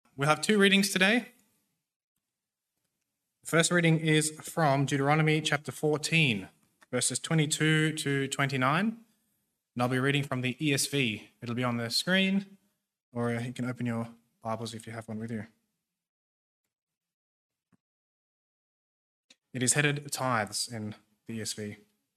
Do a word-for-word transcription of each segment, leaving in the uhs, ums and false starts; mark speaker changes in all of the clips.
Speaker 1: We'll have two readings today. The first reading is from Deuteronomy chapter fourteen, verses twenty-two to twenty-nine. And I'll be reading from the E S V. It'll be on the screen, or you can open your Bibles if you have one with you. It is headed Tithes in the E S V.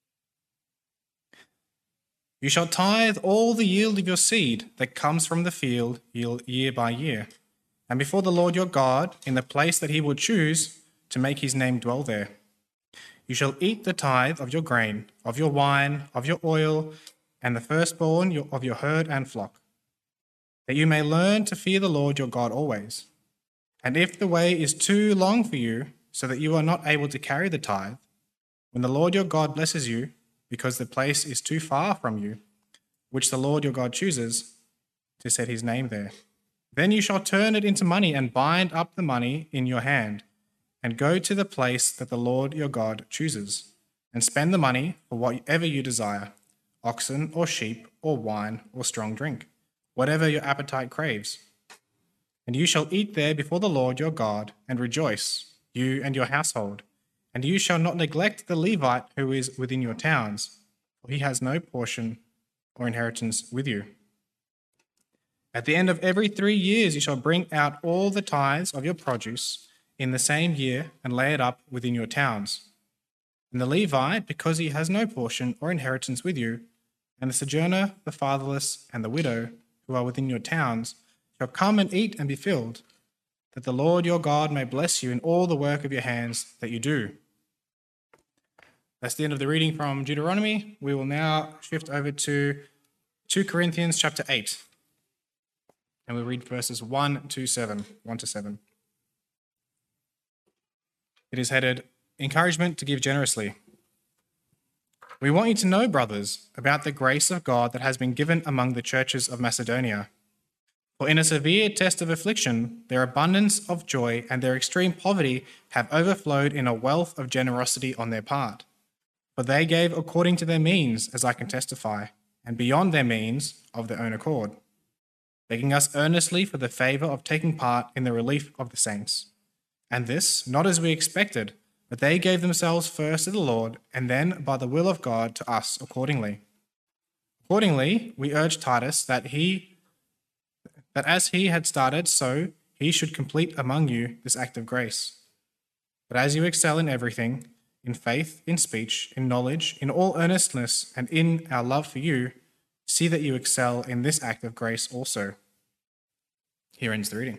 Speaker 1: You shall tithe all the yield of your seed that comes from the field year by year, and before the Lord your God, in the place that he will choose to make his name dwell there. You shall eat the tithe of your grain, of your wine, of your oil, and the firstborn of your herd and flock, that you may learn to fear the Lord your God always. And if the way is too long for you, so that you are not able to carry the tithe, when the Lord your God blesses you, because the place is too far from you, which the Lord your God chooses to set his name there, then you shall turn it into money and bind up the money in your hand, and go to the place that the Lord your God chooses, and spend the money for whatever you desire, oxen or sheep or wine or strong drink, whatever your appetite craves. And you shall eat there before the Lord your God and rejoice, you and your household. And you shall not neglect the Levite who is within your towns, for he has no portion or inheritance with you. At the end of every three years you shall bring out all the tithes of your produce in the same year and lay it up within your towns. And the Levite, because he has no portion or inheritance with you, and the sojourner, the fatherless, and the widow who are within your towns, shall come and eat and be filled, that the Lord your God may bless you in all the work of your hands that you do. That's the end of the reading from Deuteronomy. We will now shift over to Second Corinthians chapter eight. And we'll read verses one to seven. one to seven. It is headed, Encouragement to Give Generously. We want you to know, brothers, about the grace of God that has been given among the churches of Macedonia. For in a severe test of affliction, their abundance of joy and their extreme poverty have overflowed in a wealth of generosity on their part. For they gave according to their means, as I can testify, and beyond their means of their own accord, begging us earnestly for the favour of taking part in the relief of the saints. And this, not as we expected, but they gave themselves first to the Lord, and then by the will of God to us accordingly. Accordingly, we urge Titus that he, that as he had started, so he should complete among you this act of grace. But as you excel in everything, in faith, in speech, in knowledge, in all earnestness, and in our love for you, see that you excel in this act of grace also. Here ends the reading.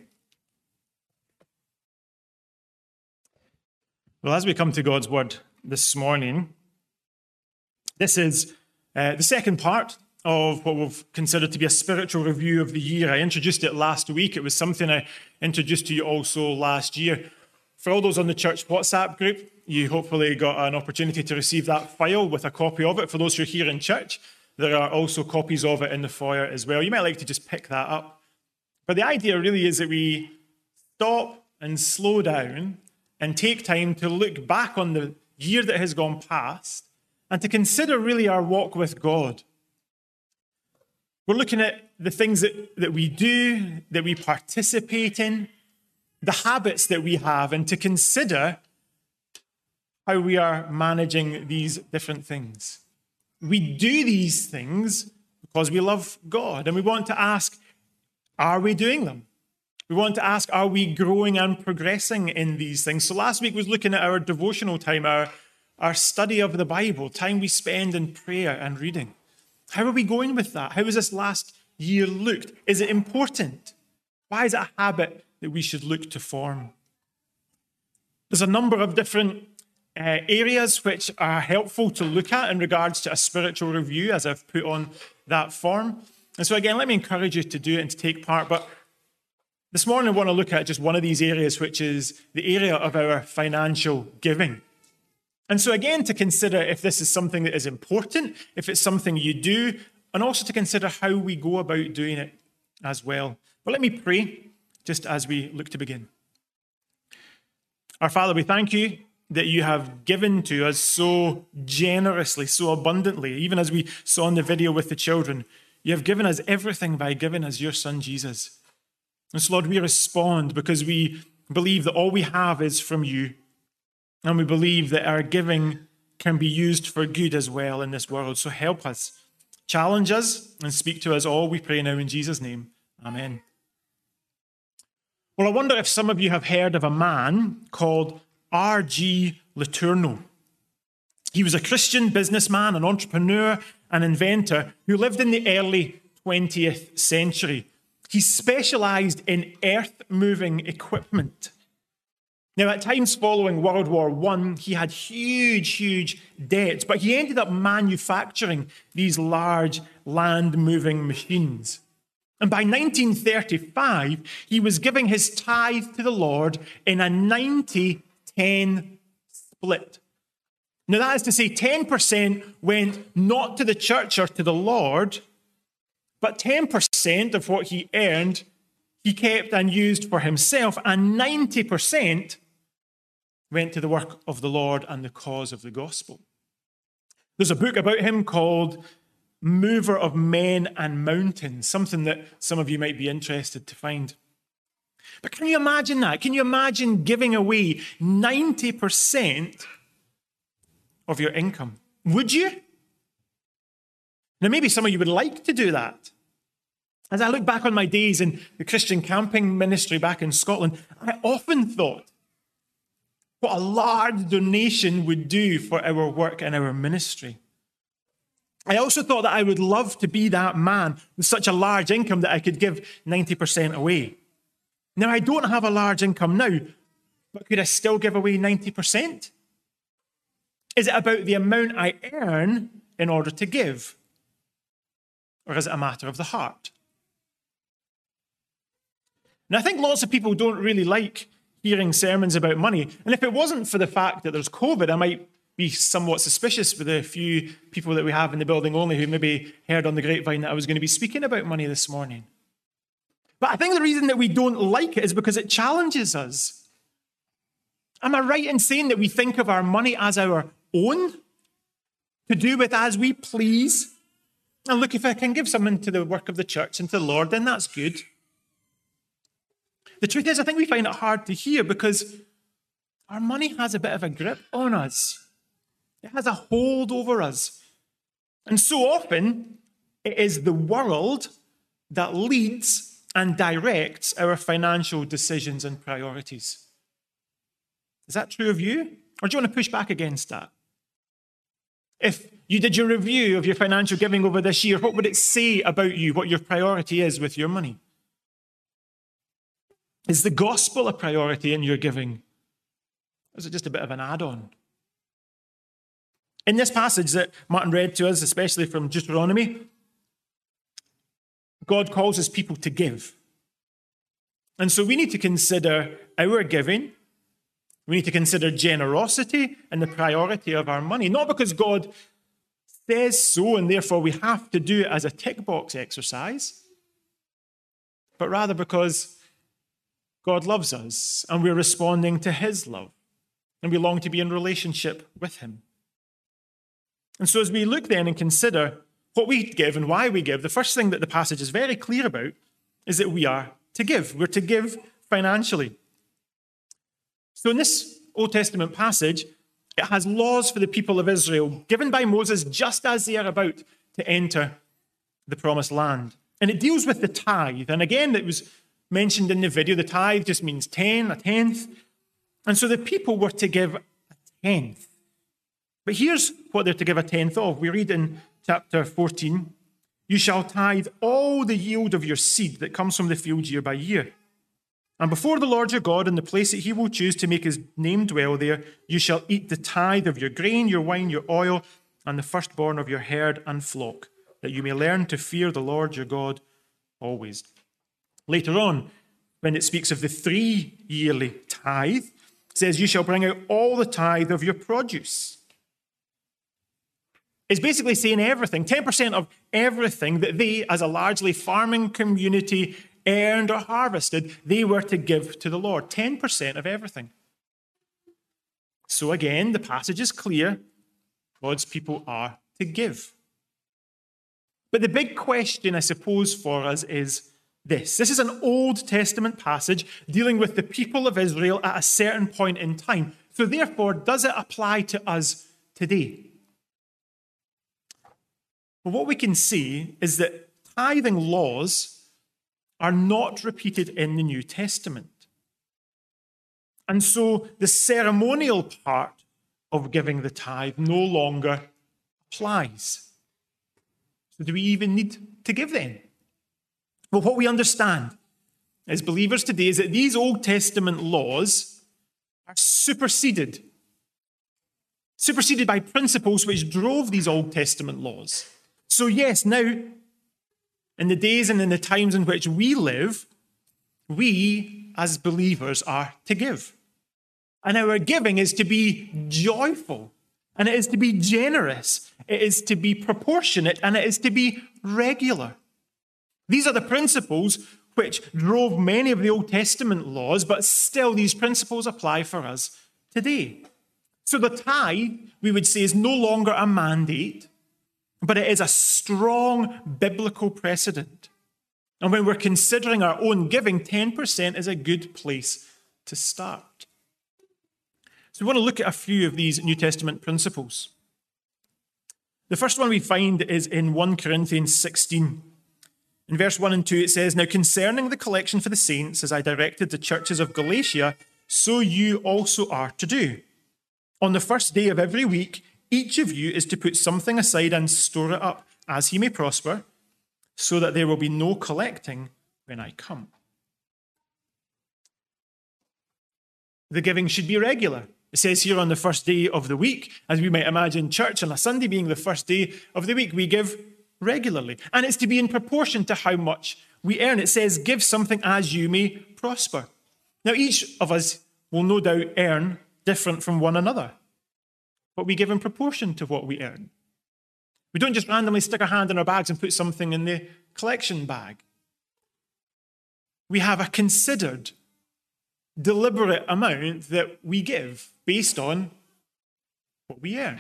Speaker 2: Well, as we come to God's word this morning, this is uh, the second part of what we've considered to be a spiritual review of the year. I introduced it last week. It was something I introduced to you also last year. For all those on the church WhatsApp group, you hopefully got an opportunity to receive that file with a copy of it. For those who are here in church, there are also copies of it in the foyer as well. You might like to just pick that up. But the idea really is that we stop and slow down and take time to look back on the year that has gone past and to consider really our walk with God. We're looking at the things that, that we do, that we participate in, the habits that we have, and to consider how we are managing these different things. We do these things because we love God, and we want to ask, are we doing them? We want to ask, are we growing and progressing in these things? So last week was looking at our devotional time, our, our study of the Bible, time we spend in prayer and reading. How are we going with that? How has this last year looked? Is it important? Why is it a habit that we should look to form? There's a number of different uh, areas which are helpful to look at in regards to a spiritual review, as I've put on that form. And so again, let me encourage you to do it and to take part. But this morning I want to look at just one of these areas, which is the area of our financial giving. And so again, to consider if this is something that is important, if it's something you do, and also to consider how we go about doing it as well. But let me pray just as we look to begin. Our Father, we thank you that you have given to us so generously, so abundantly. Even as we saw in the video with the children, you have given us everything by giving us your Son, Jesus. And so, Lord, we respond because we believe that all we have is from you. And we believe that our giving can be used for good as well in this world. So help us, challenge us, and speak to us all, we pray now in Jesus' name. Amen. Well, I wonder if some of you have heard of a man called R G Letourneau. He was a Christian businessman, an entrepreneur, an inventor who lived in the early twentieth century. He specialized in earth-moving equipment. Now, at times following World War One, he had huge, huge debts, but he ended up manufacturing these large land-moving machines. And by nineteen thirty-five, he was giving his tithe to the Lord in a ninety ten split. Now, that is to say, ten percent went not to the church or to the Lord, but ten percent of what he earned, he kept and used for himself, and ninety percent went to the work of the Lord and the cause of the gospel. There's a book about him called Mover of Men and Mountains, something that some of you might be interested to find. But can you imagine that? Can you imagine giving away ninety percent of your income? Would you? Now, maybe some of you would like to do that. As I look back on my days in the Christian camping ministry back in Scotland, I often thought what a large donation would do for our work and our ministry. I also thought that I would love to be that man with such a large income that I could give ninety percent away. Now, I don't have a large income now, but could I still give away ninety percent? Is it about the amount I earn in order to give? Or is it a matter of the heart? And I think lots of people don't really like hearing sermons about money. And if it wasn't for the fact that there's COVID, I might be somewhat suspicious with the few people that we have in the building only who maybe heard on the grapevine that I was going to be speaking about money this morning. But I think the reason that we don't like it is because it challenges us. Am I right in saying that we think of our money as our own, to do with as we please? And look, if I can give something to the work of the church and to the Lord, then that's good. The truth is, I think we find it hard to hear because our money has a bit of a grip on us. It has a hold over us. And so often, it is the world that leads and directs our financial decisions and priorities. Is that true of you? Or do you want to push back against that? If you did your review of your financial giving over this year, what would it say about you, what your priority is with your money? Is the gospel a priority in your giving? Or is it just a bit of an add-on? In this passage that Martin read to us, especially from Deuteronomy, God calls his people to give. And so we need to consider our giving. We need to consider generosity and the priority of our money, not because God says so and therefore we have to do it as a tick box exercise, but rather because God loves us and we're responding to his love and we long to be in relationship with him. And so as we look then and consider what we give and why we give, the first thing that the passage is very clear about is that we are to give. We're to give financially. So in this Old Testament passage, it has laws for the people of Israel given by Moses just as they are about to enter the promised land. And it deals with the tithe. And again, it was mentioned in the video, the tithe just means ten, a tenth. And so the people were to give a tenth. But here's what they're to give a tenth of. We read in chapter fourteen, you shall tithe all the yield of your seed that comes from the field year by year. And before the Lord your God, in the place that he will choose to make his name dwell there, you shall eat the tithe of your grain, your wine, your oil, and the firstborn of your herd and flock, that you may learn to fear the Lord your God always. Later on, when it speaks of the three-yearly tithe, it says, you shall bring out all the tithe of your produce. It's basically saying everything, ten percent of everything that they, as a largely farming community, earned or harvested, they were to give to the Lord. ten percent of everything. So again, the passage is clear. God's people are to give. But the big question, I suppose, for us is, this. This is an Old Testament passage dealing with the people of Israel at a certain point in time. So therefore, does it apply to us today? Well, what we can see is that tithing laws are not repeated in the New Testament. And so the ceremonial part of giving the tithe no longer applies. So do we even need to give then? Well, what we understand as believers today is that these Old Testament laws are superseded. Superseded by principles which drove these Old Testament laws. So yes, now, in the days and in the times in which we live, we as believers are to give. And our giving is to be joyful, and it is to be generous, it is to be proportionate, and it is to be regular. These are the principles which drove many of the Old Testament laws, but still these principles apply for us today. So the tithe, we would say, is no longer a mandate, but it is a strong biblical precedent. And when we're considering our own giving, ten percent is a good place to start. So we want to look at a few of these New Testament principles. The first one we find is in First Corinthians sixteen. In verse one and two it says, "Now concerning the collection for the saints, as I directed the churches of Galatia, so you also are to do. On the first day of every week, each of you is to put something aside and store it up, as he may prosper, so that there will be no collecting when I come." The giving should be regular. It says here on the first day of the week, as we might imagine church on a Sunday being the first day of the week, we give regularly. And it's to be in proportion to how much we earn. It says, "Give something as you may prosper." Now, each of us will no doubt earn different from one another, but we give in proportion to what we earn. We don't just randomly stick our hand in our bags and put something in the collection bag. We have a considered, deliberate amount that we give based on what we earn.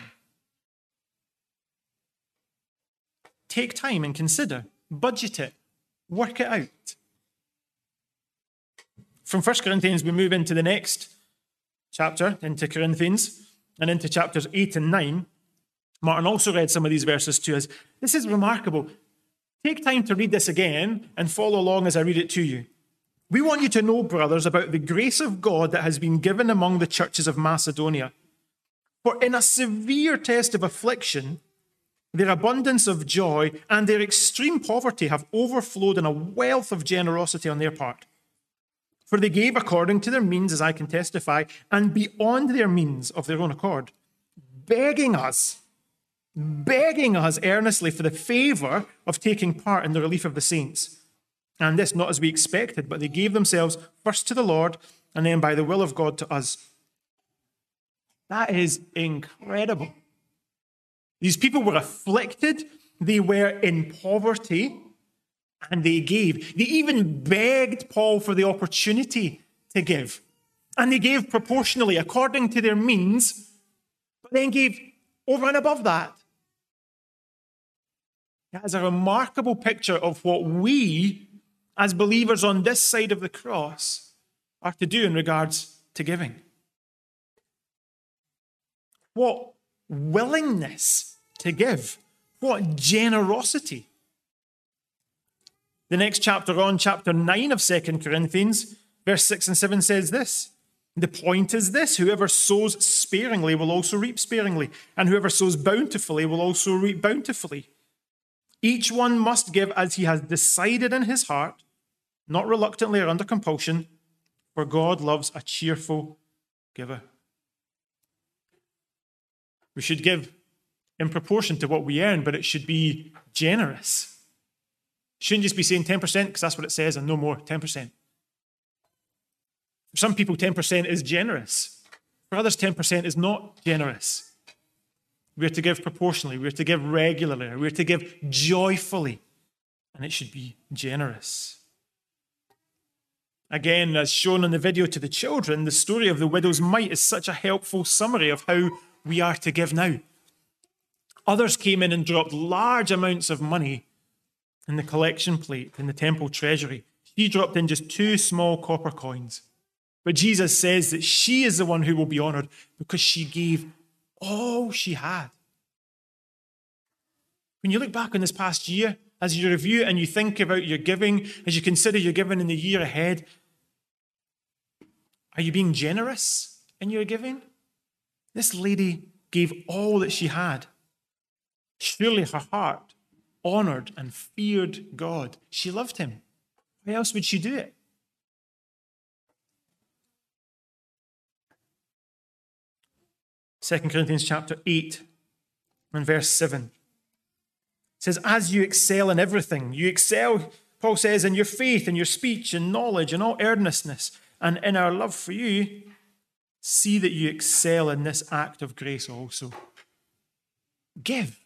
Speaker 2: Take time and consider, budget it, work it out. From First Corinthians, we move into the next chapter, into Corinthians, and into chapters eight and nine. Martin also read some of these verses to us. This is remarkable. Take time to read this again and follow along as I read it to you. "We want you to know, brothers, about the grace of God that has been given among the churches of Macedonia. For in a severe test of affliction, their abundance of joy and their extreme poverty have overflowed in a wealth of generosity on their part. For they gave according to their means, as I can testify, and beyond their means of their own accord, begging us, begging us earnestly for the favor of taking part in the relief of the saints. And this not as we expected, but they gave themselves first to the Lord, and then by the will of God to us." That is incredible. These people were afflicted, they were in poverty, and they gave. They even begged Paul for the opportunity to give. And they gave proportionally, according to their means, but then gave over and above that. That is a remarkable picture of what we, as believers on this side of the cross, are to do in regards to giving. What willingness to give. What generosity. The next chapter on, chapter nine of Second Corinthians, verse six and seven says this. "The point is this, whoever sows sparingly will also reap sparingly, and whoever sows bountifully will also reap bountifully. Each one must give as he has decided in his heart, not reluctantly or under compulsion, for God loves a cheerful giver." We should give in proportion to what we earn, but it should be generous. Shouldn't just be saying ten percent because that's what it says and no more, ten percent. For some people, ten percent is generous. For others, ten percent is not generous. We're to give proportionally. We're to give regularly. We're to give joyfully. And it should be generous. Again, as shown in the video to the children, the story of the widow's mite is such a helpful summary of how we are to give now. Others came in and dropped large amounts of money in the collection plate in the temple treasury. She dropped in just two small copper coins. But Jesus says that she is the one who will be honored because she gave all she had. When you look back on this past year, as you review and you think about your giving, as you consider your giving in the year ahead, are you being generous in your giving? This lady gave all that she had. Surely her heart honored and feared God. She loved him. Why else would she do it? Second Corinthians chapter eight and verse seven. It says, as you excel in everything, you excel, Paul says, in your faith, in your speech, in knowledge, in all earnestness, and in our love for you, see that you excel in this act of grace also. Give.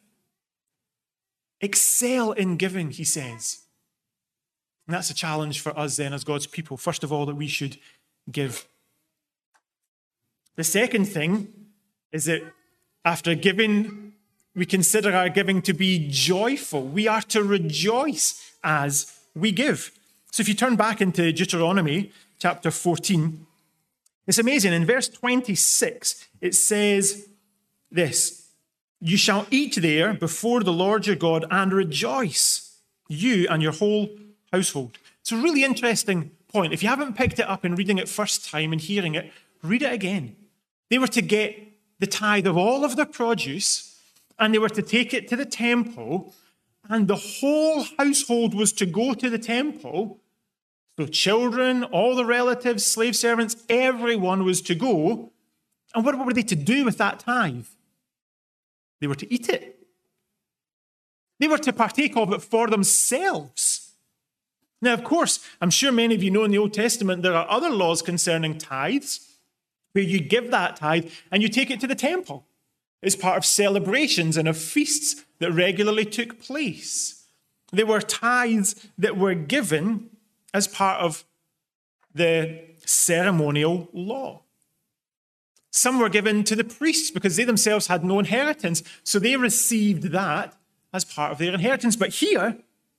Speaker 2: Excel in giving, he says. And that's a challenge for us then as God's people. First of all, that we should give. The second thing is that after giving, we consider our giving to be joyful. We are to rejoice as we give. So if you turn back into Deuteronomy chapter fourteen, it's amazing. In verse twenty-six, it says this, you shall eat there before the Lord your God and rejoice, you and your whole household. It's a really interesting point. If you haven't picked it up in reading it first time and hearing it, read it again. They were to get the tithe of all of their produce, and they were to take it to the temple, and the whole household was to go to the temple. So children, all the relatives, slave servants, everyone was to go. And what were they to do with that tithe? They were to eat it. They were to partake of it for themselves. Now, of course, I'm sure many of you know in the Old Testament there are other laws concerning tithes, where you give that tithe and you take it to the temple. It's part of celebrations and of feasts that regularly took place. There were tithes that were given as part of the ceremonial law. Some were given to the priests because they themselves had no inheritance, so they received that as part of their inheritance. But here,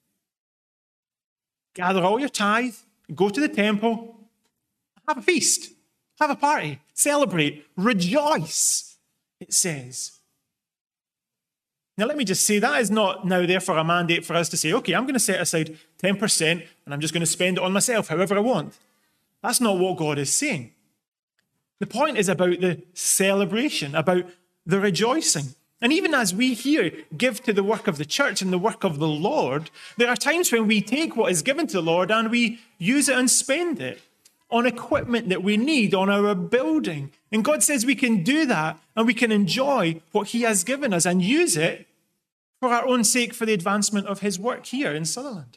Speaker 2: gather all your tithe, go to the temple, have a feast, have a party, celebrate, rejoice, it says. Now, let me just say, that is not now therefore a mandate for us to say, okay, I'm going to set aside ten percent and I'm just going to spend it on myself however I want. That's not what God is saying. The point is about the celebration, about the rejoicing. And even as we here give to the work of the church and the work of the Lord, there are times when we take what is given to the Lord and we use it and spend it on equipment that we need, on our building. And God says we can do that and we can enjoy what he has given us and use it for our own sake, for the advancement of his work here in Sutherland.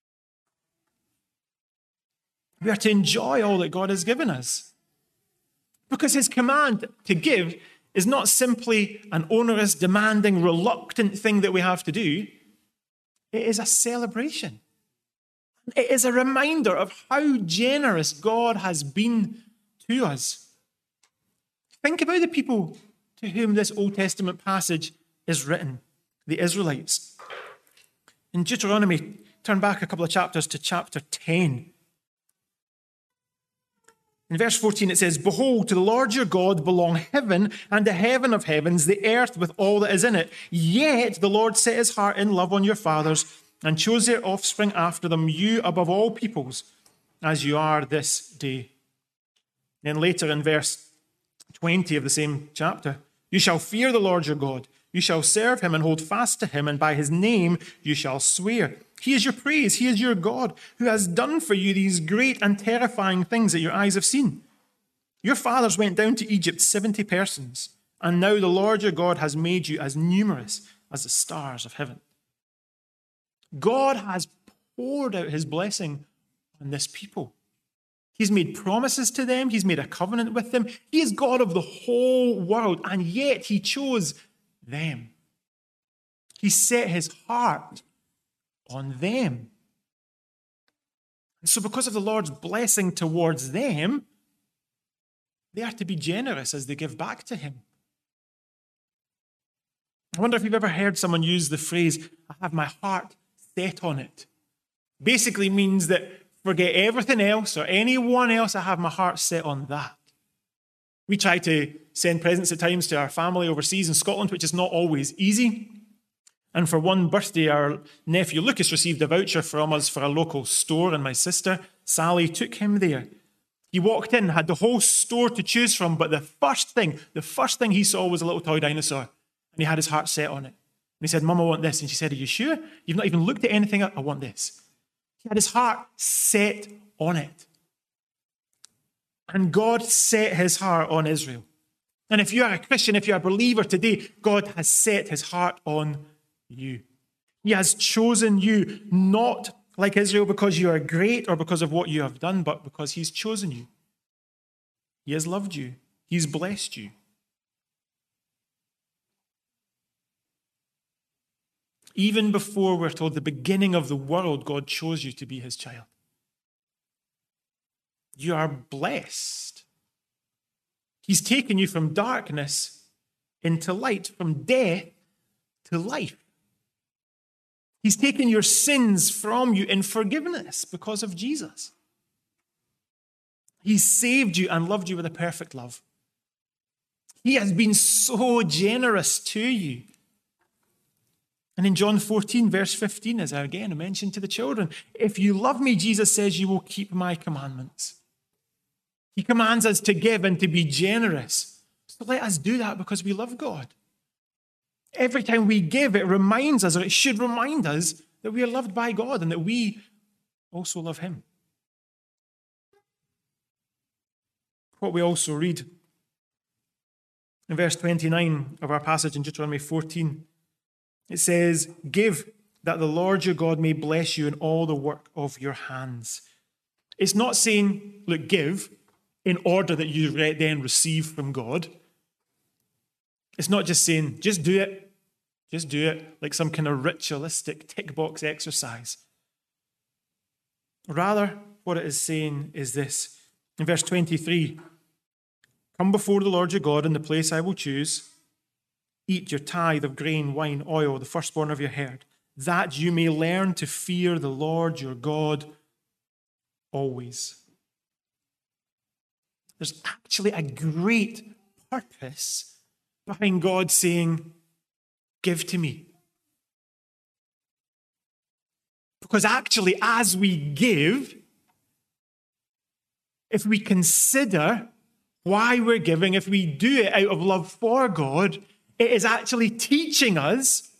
Speaker 2: We are to enjoy all that God has given us. Because his command to give is not simply an onerous, demanding, reluctant thing that we have to do. It is a celebration. It is a reminder of how generous God has been to us. Think about the people to whom this Old Testament passage is written, the Israelites. In Deuteronomy, turn back a couple of chapters to chapter ten. In verse fourteen, it says, behold, to the Lord your God belong heaven and the heaven of heavens, the earth with all that is in it. Yet the Lord set his heart in love on your fathers and chose their offspring after them, you above all peoples, as you are this day. Then later in verse twenty of the same chapter, you shall fear the Lord your God. You shall serve him and hold fast to him, and by his name you shall swear. He is your praise. He is your God, who has done for you these great and terrifying things that your eyes have seen. Your fathers went down to Egypt, seventy persons, and now the Lord your God has made you as numerous as the stars of heaven. God has poured out his blessing on this people. He's made promises to them. He's made a covenant with them. He is God of the whole world, and yet he chose them. He set his heart on them. And so because of the Lord's blessing towards them, they are to be generous as they give back to him. I wonder if you've ever heard someone use the phrase, I have my heart set on it. Basically means that forget everything else or anyone else. I have my heart set on that. We try to send presents at times to our family overseas in Scotland, which is not always easy. And for one birthday, our nephew Lucas received a voucher from us for a local store, and my sister, Sally, took him there. He walked in, had the whole store to choose from, but the first thing, the first thing he saw was a little toy dinosaur, and he had his heart set on it. And he said, Mum, I want this. And she said, are you sure? You've not even looked at anything? I want this. He had his heart set on it. And God set his heart on Israel. And if you are a Christian, if you're a believer today, God has set his heart on you. He has chosen you, not like Israel because you are great or because of what you have done, but because he's chosen you. He has loved you. He's blessed you. Even before we're told the beginning of the world, God chose you to be his child. You are blessed. He's taken you from darkness into light, from death to life. He's taken your sins from you in forgiveness because of Jesus. He's saved you and loved you with a perfect love. He has been so generous to you. And in John fourteen, verse fifteen, as I again mentioned to the children, if you love me, Jesus says, you will keep my commandments. He commands us to give and to be generous. So let us do that because we love God. Every time we give, it reminds us, or it should remind us, that we are loved by God and that we also love him. What we also read in verse twenty-nine of our passage in Deuteronomy fourteen, it says, give that the Lord your God may bless you in all the work of your hands. It's not saying, look, give in order that you then receive from God. It's not just saying, just do it, just do it, like some kind of ritualistic tick box exercise. Rather, what it is saying is this. In verse twenty-three, come before the Lord your God in the place I will choose. Eat your tithe of grain, wine, oil, the firstborn of your herd, that you may learn to fear the Lord your God always. There's actually a great purpose behind God saying, give to me. Because actually, as we give, if we consider why we're giving, if we do it out of love for God, it is actually teaching us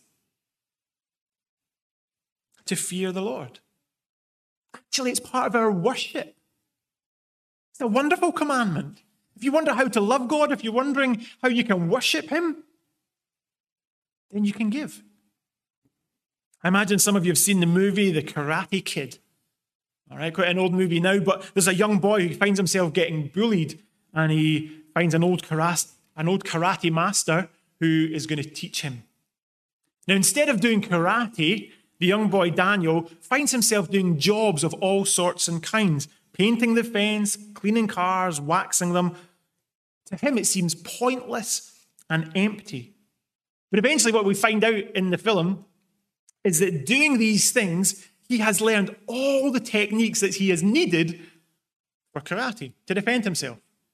Speaker 2: to fear the Lord. Actually, it's part of our worship. It's a wonderful commandment. If you wonder how to love God, if you're wondering how you can worship him, then you can give. I imagine some of you have seen the movie The Karate Kid. All right, quite an old movie now, but there's a young boy who finds himself getting bullied, and he finds an old karate, an old karate master who is going to teach him. Now, instead of doing karate, the young boy Daniel finds himself doing jobs of all sorts and kinds, painting the fence, cleaning cars, waxing them. To him, it seems pointless and empty. But eventually what we find out in the film is that doing these things, he has learned all the techniques that he has needed for karate to defend himself.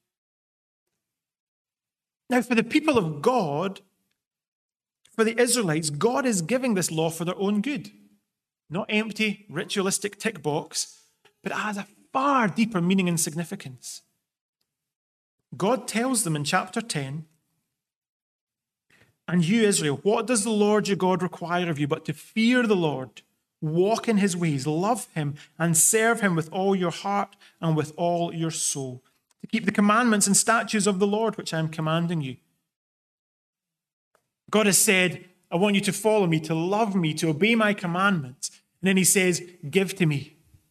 Speaker 2: Now, for the people of God, for the Israelites, God is giving this law for their own good. Not empty, ritualistic tick box, but it has a far deeper meaning and significance. God tells them in chapter ten, and you, Israel, what does the Lord your God require of you but to fear the Lord, walk in his ways, love him, and serve him with all your heart and with all your soul, to keep the commandments and statutes of the Lord, which I am commanding you. God has said, I want you to follow me, to love me, to obey my commandments. And then he says, give to me.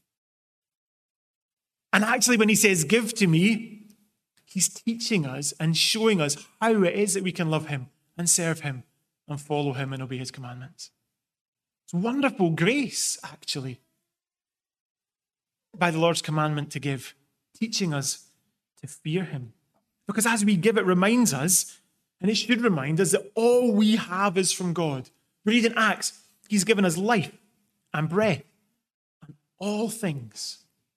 Speaker 2: And actually, when he says, give to me, he's teaching us and showing us how it is that we can love him and serve him and follow him and obey his commandments. It's wonderful grace, actually, by the Lord's commandment to give, teaching us to fear him. Because as we give, it reminds us, and it should remind us, that all we have is from God. We read in Acts, he's given us life and breath and all things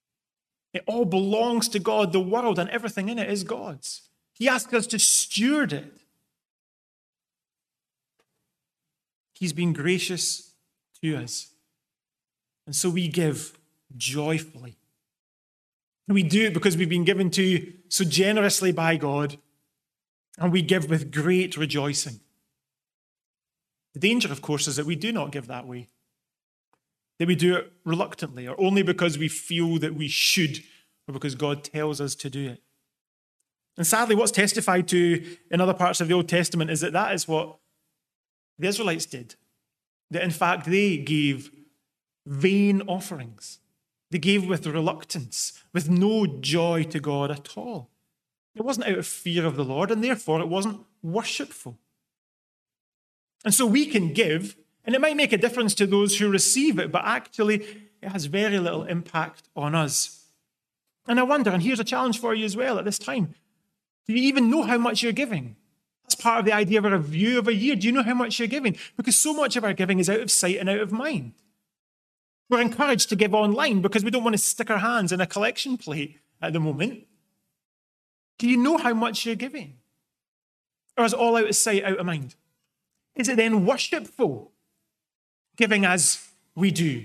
Speaker 2: It all belongs to God. The world and everything in it is God's. He asks us to steward it. He's been gracious to us. And so we give joyfully. And we do it because we've been given to so generously by God, and we give with great rejoicing. The danger, of course, is that we do not give that way, that we do it reluctantly, or only because we feel that we should, or because God tells us to do it. And sadly, what's testified to in other parts of the Old Testament is that that is what the Israelites did. That in fact, they gave vain offerings. They gave with reluctance, with no joy to God at all. It wasn't out of fear of the Lord, and therefore it wasn't worshipful. And so we can give, and it might make a difference to those who receive it, but actually it has very little impact on us. And I wonder, and here's a challenge for you as well at this time, do you even know how much you're giving? That's part of the idea of a review of a year. Do you know how much you're giving? Because so much of our giving is out of sight and out of mind. We're encouraged to give online because we don't want to stick our hands in a collection plate at the moment. Do you know how much you're giving? Or is it all out of sight, out of mind? Is it then worshipful, giving as we do?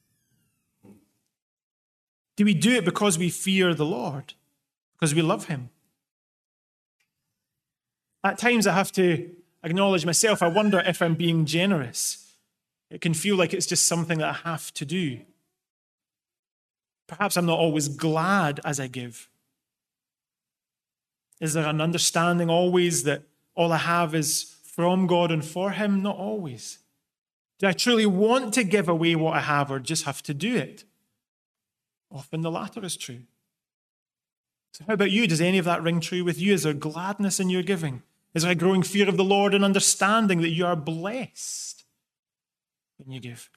Speaker 2: Do we do it because we fear the Lord? Because we love him? At times I have to acknowledge myself, I wonder if I'm being generous. It can feel like it's just something that I have to do. Perhaps I'm not always glad as I give. Is there an understanding always that all I have is from God and for him? Not always. Do I truly want to give away what I have or just have to do it? Often the latter is true. So how about you? Does any of that ring true with you? Is there gladness in your giving? Is there a growing fear of the Lord and understanding that you are blessed when you give?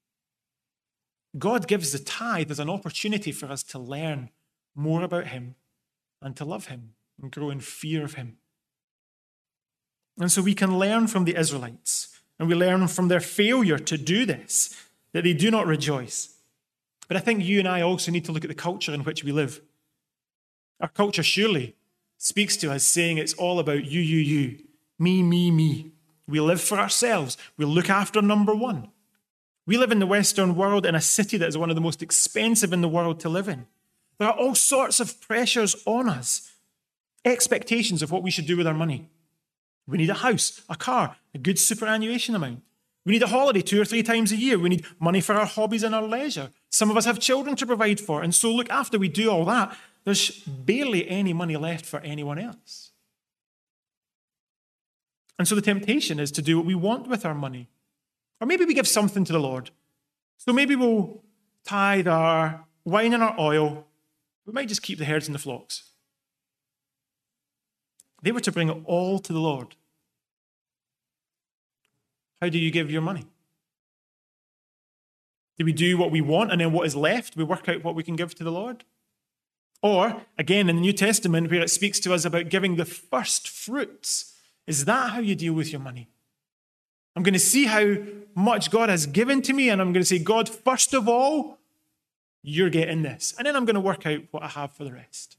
Speaker 2: God gives the tithe as an opportunity for us to learn more about him and to love him and grow in fear of him. And so we can learn from the Israelites, and we learn from their failure to do this, that they do not rejoice. But I think you and I also need to look at the culture in which we live. Our culture surely speaks to us saying it's all about you, you, you, me, me, me. We live for ourselves. We look after number one. We live in the Western world in a city that is one of the most expensive in the world to live in. There are all sorts of pressures on us, expectations of what we should do with our money. We need a house, a car, a good superannuation amount. We need a holiday two or three times a year. We need money for our hobbies and our leisure. Some of us have children to provide for. And so look, after we do all that, there's barely any money left for anyone else. And so the temptation is to do what we want with our money. Or maybe we give something to the Lord. So maybe we'll tithe our wine and our oil. We might just keep the herds and the flocks. They were to bring it all to the Lord. How do you give your money? Do we do what we want and then what is left, we work out what we can give to the Lord? Or, again, in the New Testament, where it speaks to us about giving the first fruits, is that how you deal with your money? I'm going to see how much God has given to me, and I'm going to say, God, first of all, you're getting this. And then I'm going to work out what I have for the rest.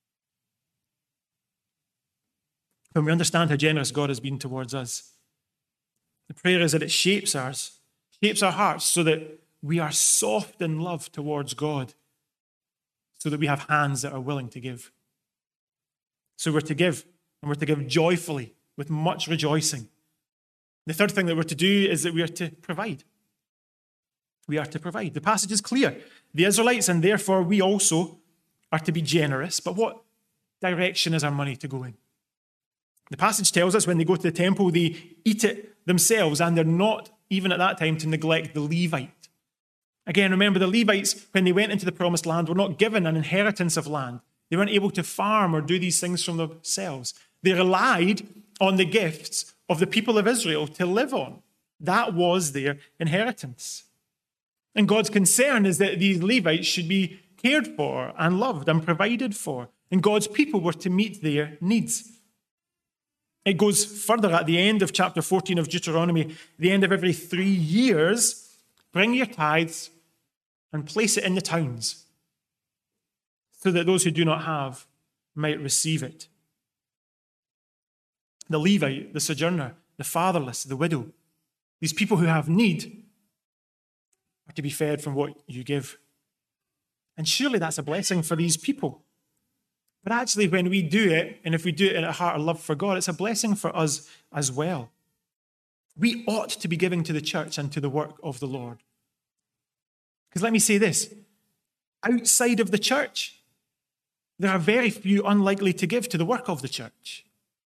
Speaker 2: When we understand how generous God has been towards us, the prayer is that it shapes ours, shapes our hearts so that we are soft in love towards God, so that we have hands that are willing to give. So we're to give, and we're to give joyfully, with much rejoicing. The third thing that we're to do is that we are to provide. We are to provide. The passage is clear. The Israelites, and therefore we also, are to be generous. But what direction is our money to go in? The passage tells us when they go to the temple, they eat it themselves, and they're not, even at that time, to neglect the Levite. Again, remember, the Levites, when they went into the promised land, were not given an inheritance of land. They weren't able to farm or do these things from themselves. They relied on the gifts of the people of Israel to live on. That was their inheritance. And God's concern is that these Levites should be cared for and loved and provided for. And God's people were to meet their needs. It goes further at the end of chapter fourteen of Deuteronomy, the end of every three years, bring your tithes and place it in the towns. so that those who do not have might receive it. The Levite, the sojourner, the fatherless, the widow, these people who have need are to be fed from what you give. And surely that's a blessing for these people. But actually, when we do it, and if we do it in a heart of love for God, it's a blessing for us as well. We ought to be giving to the church and to the work of the Lord. Because let me say this, outside of the church, there are very few unlikely to give to the work of the church.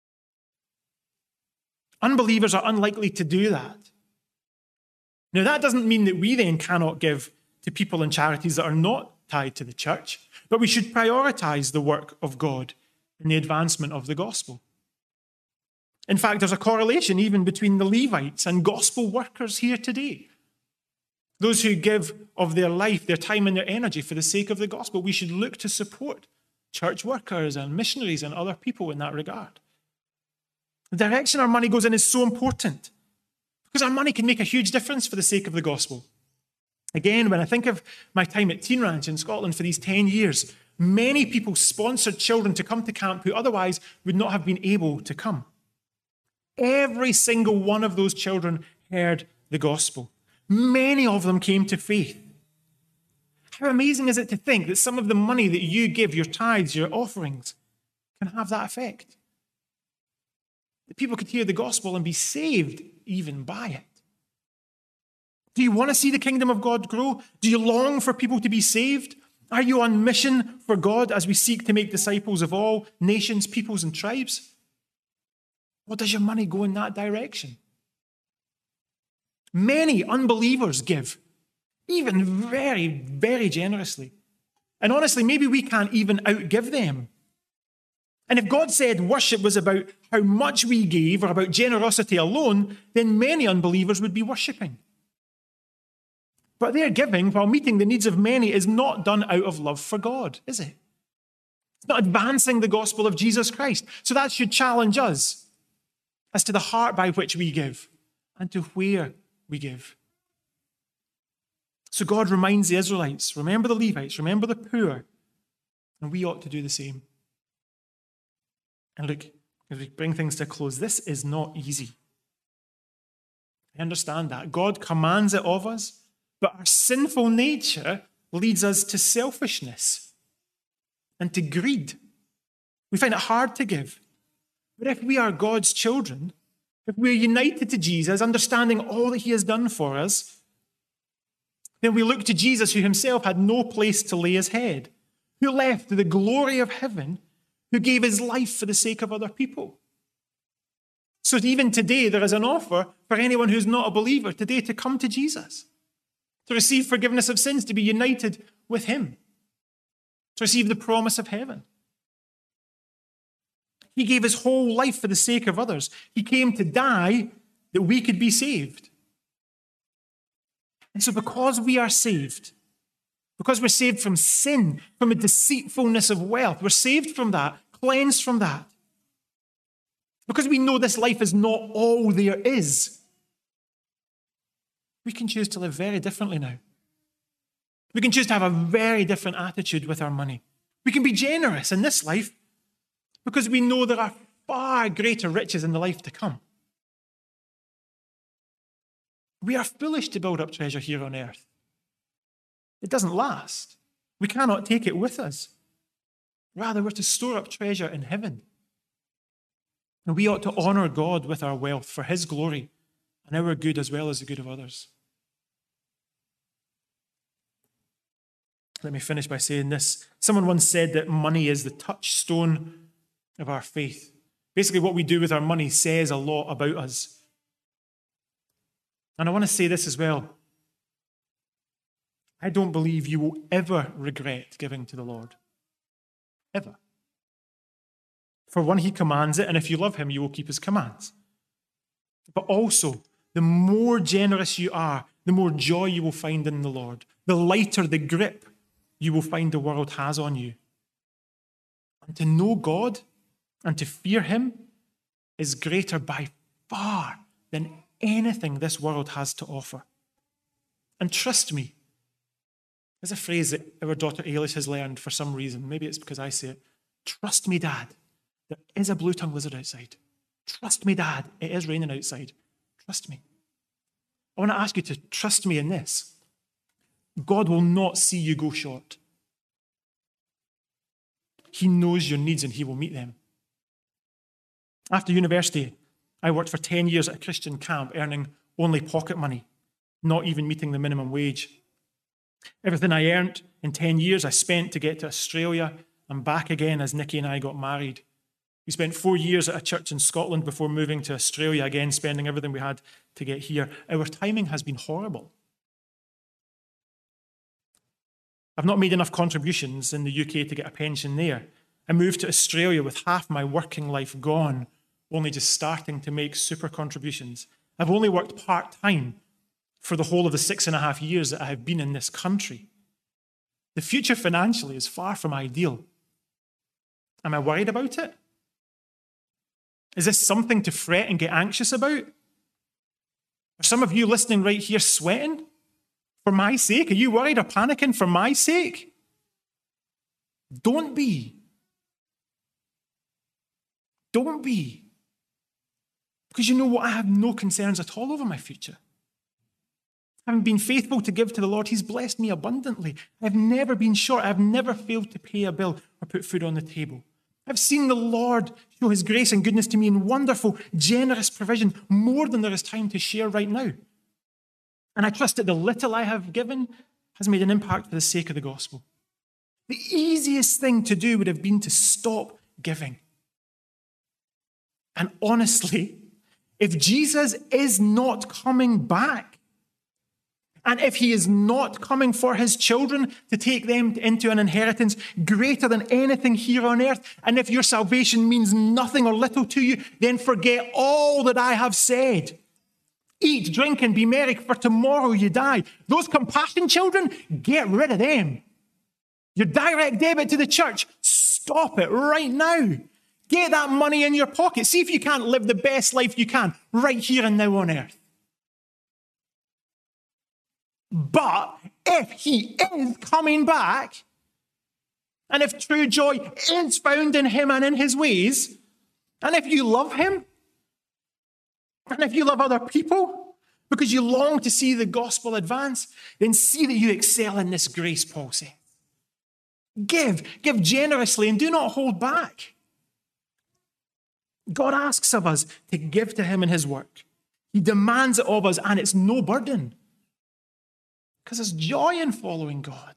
Speaker 2: Unbelievers are unlikely to do that. Now, that doesn't mean that we then cannot give to people and charities that are not tied to the church, but we should prioritize the work of God in the advancement of the gospel. In fact, there's a correlation even between the Levites and gospel workers here today. Those who give of their life, their time and their energy for the sake of the gospel, we should look to support church workers and missionaries and other people in that regard. The direction our money goes in is so important because our money can make a huge difference for the sake of the gospel. Again, when I think of my time at Teen Ranch in Scotland for these ten years, many people sponsored children to come to camp who otherwise would not have been able to come. Every single one of those children heard the gospel. Many of them came to faith. How amazing is it to think that some of the money that you give, your tithes, your offerings, can have that effect? That people could hear the gospel and be saved even by it. Do you want to see the kingdom of God grow? Do you long for people to be saved? Are you on mission for God as we seek to make disciples of all nations, peoples, and tribes? Or does your money go in that direction? Many unbelievers give, even very, very generously. And honestly, maybe we can't even outgive them. And if God said worship was about how much we gave or about generosity alone, then many unbelievers would be worshipping. But their giving, while meeting the needs of many, is not done out of love for God, is it? It's not advancing the gospel of Jesus Christ. So that should challenge us as to the heart by which we give and to where we give. So God reminds the Israelites, remember the Levites, remember the poor, and we ought to do the same. And look, as we bring things to a close, this is not easy. I understand that. God commands it of us, but our sinful nature leads us to selfishness and to greed. We find it hard to give. But if we are God's children, if we're united to Jesus, understanding all that he has done for us, then we look to Jesus, who himself had no place to lay his head, who left the glory of heaven, who gave his life for the sake of other people. So even today, there is an offer for anyone who's not a believer today to come to Jesus, to receive forgiveness of sins, to be united with him, to receive the promise of heaven. He gave his whole life for the sake of others. He came to die that we could be saved. And so because we are saved, because we're saved from sin, from a deceitfulness of wealth, we're saved from that, cleansed from that. Because we know this life is not all there is, we can choose to live very differently now. We can choose to have a very different attitude with our money. We can be generous in this life because we know there are far greater riches in the life to come. We are foolish to build up treasure here on earth. It doesn't last. We cannot take it with us. Rather, we're to store up treasure in heaven. And we ought to honor God with our wealth for his glory and our good as well as the good of others. Let me finish by saying this. Someone once said that money is the touchstone of our faith. Basically, what we do with our money says a lot about us. And I want to say this as well. I don't believe you will ever regret giving to the Lord. Ever. For one, he commands it, and if you love him, you will keep his commands. But also, the more generous you are, the more joy you will find in the Lord. The lighter the grip you will find the world has on you. And to know God and to fear him is greater by far than anything this world has to offer. And trust me, There's a phrase that our daughter Eilish has learned for some reason. Maybe it's because I say it. Trust me, Dad. There is a blue-tongued lizard outside. Trust me, Dad. It is raining outside. Trust me. I want to ask you to trust me in this. God will not see you go short. He knows your needs and he will meet them. After university, I worked for ten years at a Christian camp, earning only pocket money, not even meeting the minimum wage. Everything I earned in ten years, I spent to get to Australia and back again as Nikki and I got married. We spent four years at a church in Scotland before moving to Australia, again spending everything we had to get here. Our timing has been horrible. I've not made enough contributions in the U K to get a pension there. I moved to Australia with half my working life gone, only just starting to make super contributions. I've only worked part-time for the whole of the six and a half years that I have been in this country. The future financially is far from ideal. Am I worried about it? Is this something to fret and get anxious about? Are some of you listening right here sweating for my sake? Are you worried or panicking for my sake? Don't be. Don't be. Because you know what? I have no concerns at all over my future. Having been faithful to give to the Lord, he's blessed me abundantly. I've never been short. I've never failed to pay a bill or put food on the table. I've seen the Lord show his grace and goodness to me in wonderful, generous provision, more than there is time to share right now. And I trust that the little I have given has made an impact for the sake of the gospel. The easiest thing to do would have been to stop giving. And honestly, if Jesus is not coming back, and if he is not coming for his children to take them into an inheritance greater than anything here on earth, and if your salvation means nothing or little to you, then forget all that I have said. Eat, drink, and be merry, for tomorrow you die. Those compassion children, get rid of them. Your direct debit to the church, stop it right now. Get that money in your pocket. See if you can't live the best life you can right here and now on earth. But if he is coming back, and if true joy is found in him and in his ways, and if you love him, and if you love other people, because you long to see the gospel advance, then see that you excel in this grace, Paul says. Give, give generously, and do not hold back. God asks of us to give to him in his work. He demands it of us, and it's no burden. Because there's joy in following God.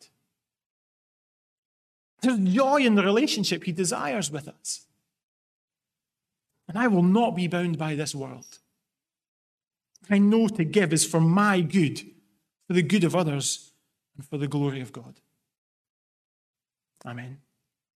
Speaker 2: There's joy in the relationship he desires with us. And I will not be bound by this world. I know to give is for my good, for the good of others, and for the glory of God. Amen.